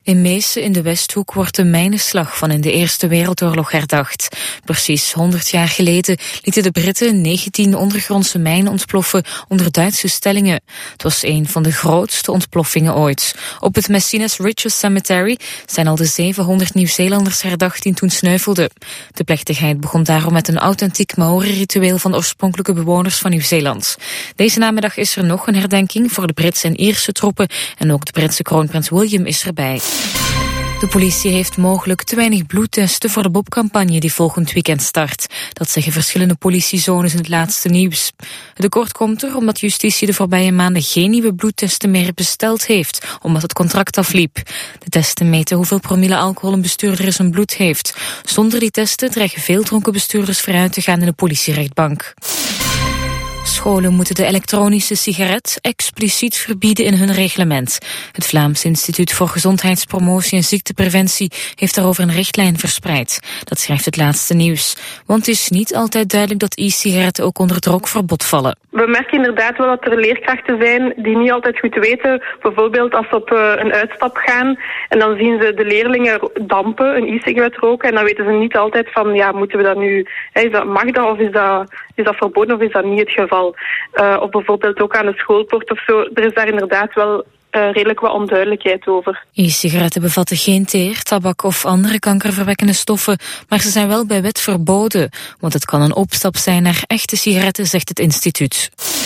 In Meessen in de Westhoek wordt de mijnenslag van in de Eerste Wereldoorlog herdacht. Precies 100 jaar geleden lieten de Britten 19 ondergrondse mijnen ontploffen onder Duitse stellingen. Het was een van de grootste ontploffingen ooit. Op het Messines Riches Cemetery zijn al de 700 Nieuw-Zeelanders herdacht die toen sneuvelden. De plechtigheid begon daarom met een authentiek Maori-ritueel van de oorspronkelijke bewoners van Nieuw-Zeeland. Deze namiddag is er nog een herdenking voor de Britse en Ierse troepen en ook de Britse kroonprins William is erbij. De politie heeft mogelijk te weinig bloedtesten voor de Bob-campagne die volgend weekend start. Dat zeggen verschillende politiezones in het laatste nieuws. Het tekort komt er omdat justitie de voorbije maanden geen nieuwe bloedtesten meer besteld heeft, omdat het contract afliep. De testen meten hoeveel promille alcohol een bestuurder in zijn bloed heeft. Zonder die testen dreigen veel dronken bestuurders vooruit te gaan in de politierechtbank. Scholen moeten de elektronische sigaret expliciet verbieden in hun reglement. Het Vlaams Instituut voor Gezondheidspromotie en Ziektepreventie heeft daarover een richtlijn verspreid. Dat schrijft het laatste nieuws. Want het is niet altijd duidelijk dat e-sigaretten ook onder het rookverbod vallen. We merken inderdaad wel dat er leerkrachten zijn die niet altijd goed weten. Bijvoorbeeld als ze op een uitstap gaan en dan zien ze de leerlingen dampen, een e-sigaret roken. En dan weten ze niet altijd van, ja, moeten we dat nu, mag dat of is dat verboden of is dat niet het geval? Of bijvoorbeeld ook aan de schoolpoort of zo. Er is daar inderdaad wel redelijk wat onduidelijkheid over. E-sigaretten bevatten geen teer, tabak of andere kankerverwekkende stoffen, maar ze zijn wel bij wet verboden, want het kan een opstap zijn naar echte sigaretten, zegt het instituut.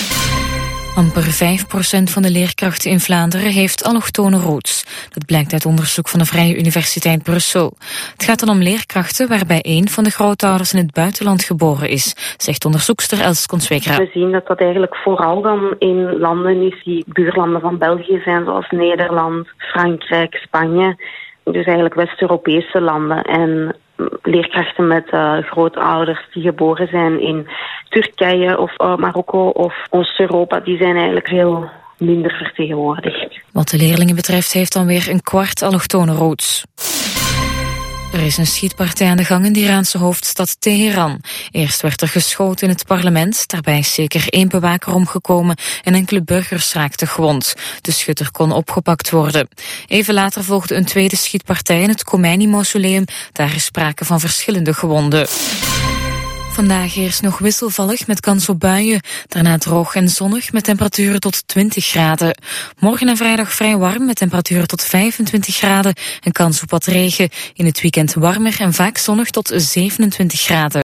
Amper 5% van de leerkrachten in Vlaanderen heeft allochtone roots. Dat blijkt uit onderzoek van de Vrije Universiteit Brussel. Het gaat dan om leerkrachten waarbij een van de grootouders in het buitenland geboren is, zegt onderzoekster Els Conswegra. We zien dat eigenlijk vooral dan in landen is die buurlanden van België zijn, zoals Nederland, Frankrijk, Spanje. Dus eigenlijk West-Europese landen en leerkrachten met grootouders die geboren zijn in Turkije of Marokko of Oost-Europa, die zijn eigenlijk veel minder vertegenwoordigd. Wat de leerlingen betreft heeft dan weer een kwart allochtone roots. Er is een schietpartij aan de gang in de Iraanse hoofdstad Teheran. Eerst werd er geschoten in het parlement, daarbij is zeker 1 bewaker omgekomen en enkele burgers raakten gewond. De schutter kon opgepakt worden. Even later volgde een tweede schietpartij in het Khomeini-mausoleum. Daar is sprake van verschillende gewonden. Vandaag eerst nog wisselvallig met kans op buien. Daarna droog en zonnig met temperaturen tot 20 graden. Morgen en vrijdag vrij warm met temperaturen tot 25 graden. En kans op wat regen. In het weekend warmer en vaak zonnig tot 27 graden.